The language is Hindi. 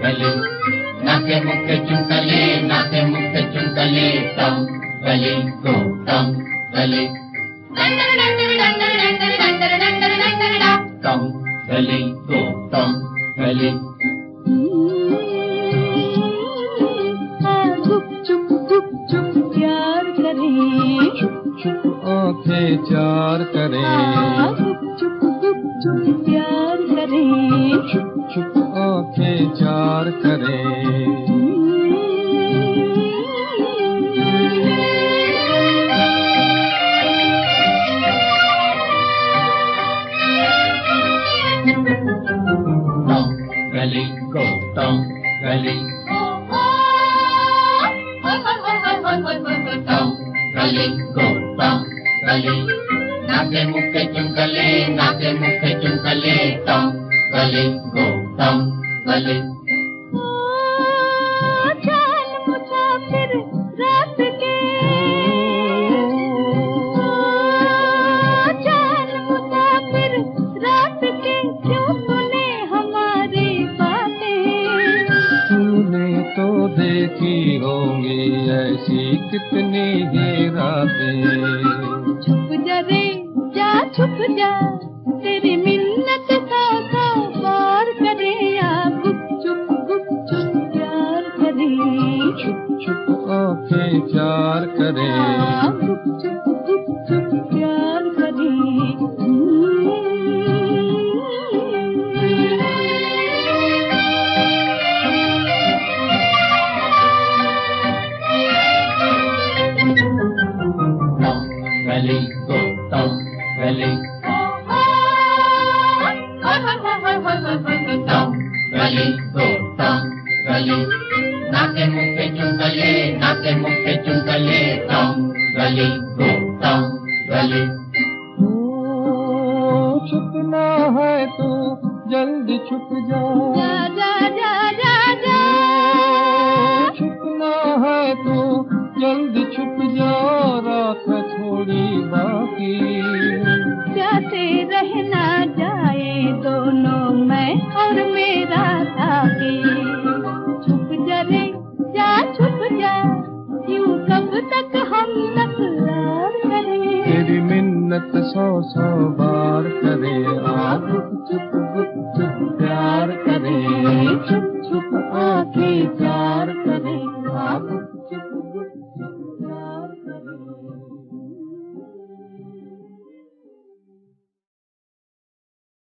गली, नाके मुक्के चुनकले, नाके मुक्के चुनकले, टम गली गो टम गली, टम गली गो टम गली। गुप चुप प्यार करें, चुप चुप आंखें चार करें, गुप चुप प्यार करें, चुप चुप आंखें चार करें। टम गली गो टम गली, टम गली गो टम गली, नाके मुक्के चुनकले, नाके मुक्के चुनकले, टम गली गो टम गली। चल मुसाफिर रात के, चल मुसाफिर रात के, क्यों सुने हमारी बातें। तूने तो देखी होंगी ऐसी कितनी ही रातें। छुप जा रे जा, छुप जा, तेरी मिन्नत का पार करे, या गुप चुप प्यार करे, चुप चुप आंखें चार करें, गुप चुप प्यार करे। टम गली गो टम गली, टम गली गो टम गली, नाके मुक्के चुनकले, नाके मुक्के चुनकले, टम गली गो टम गली। छुपना है तो जल्दी छुप जा, जा जा जा जा, छुपना है तो जल्दी छुप जा, रात है थोड़ी बाकी। प्यासे रहना जाए दोनों, मैं और मेरा साथी। छुप जा रे जा, छुप जा, यूं कब तक हम तकरार करें। तेरी मिन्नत 100 बार करे, आ गुप चुप प्यार करे, चुप चुप आंखें चार करे।